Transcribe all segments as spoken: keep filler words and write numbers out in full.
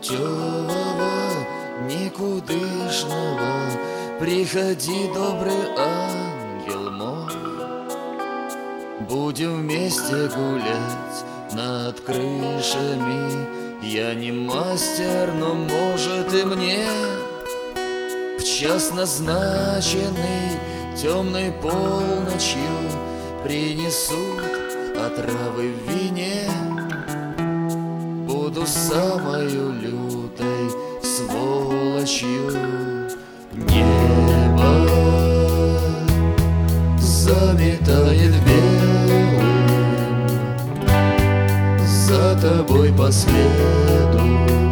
непутевого, никудышного, приходи, добрый ангел мой. Будем вместе гулять над крышами. Я не мастер, но может и мне в час назначенный темной полночью принесут отравы в вине. Буду самою лютой сволочью. Небо заметает белым, за тобой по следу.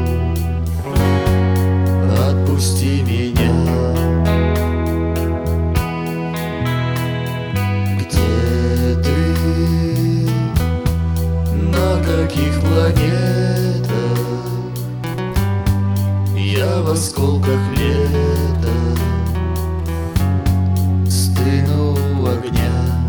Отпусти меня. Где ты? На каких планетах? Я в осколках лета стыну у огня.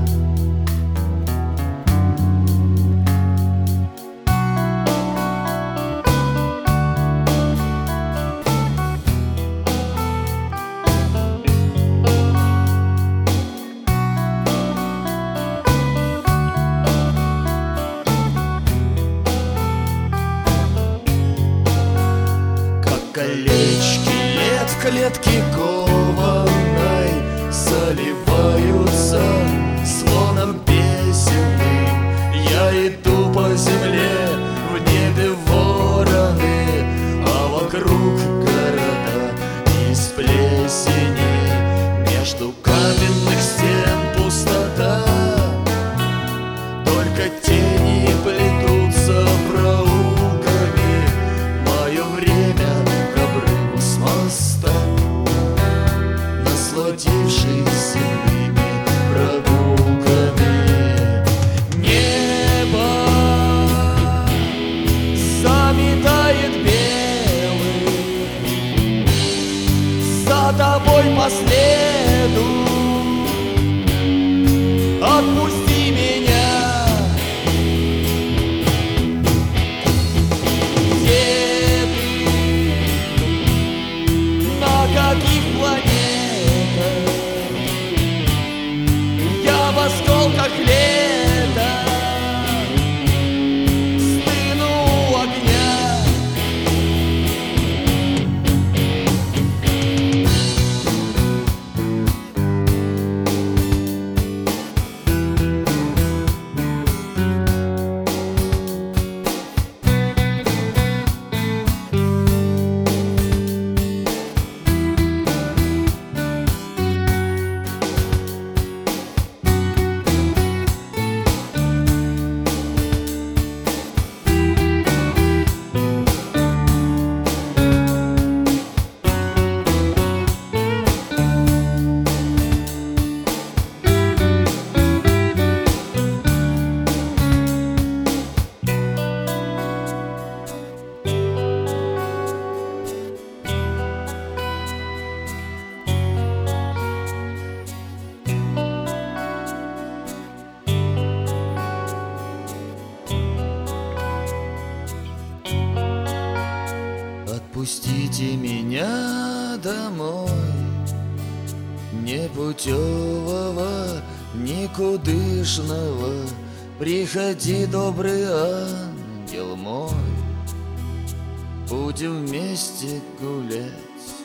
Колечки лет в клетке кованой заливаются звоном песенным. Я иду по земле, в небе вороны, а вокруг города из плесени. Между каменных стен пустота, только тени плетутся проулками. Мое время насладившись земными прогулками. Небо заметает белым, за тобой по следу. Отпусти меня. Где ты? На каких планетах? Я в осколках лета стыну у огня. Отпустите меня домой, непутевого, никудышного. Приходи, добрый ангел мой. Будем вместе гулять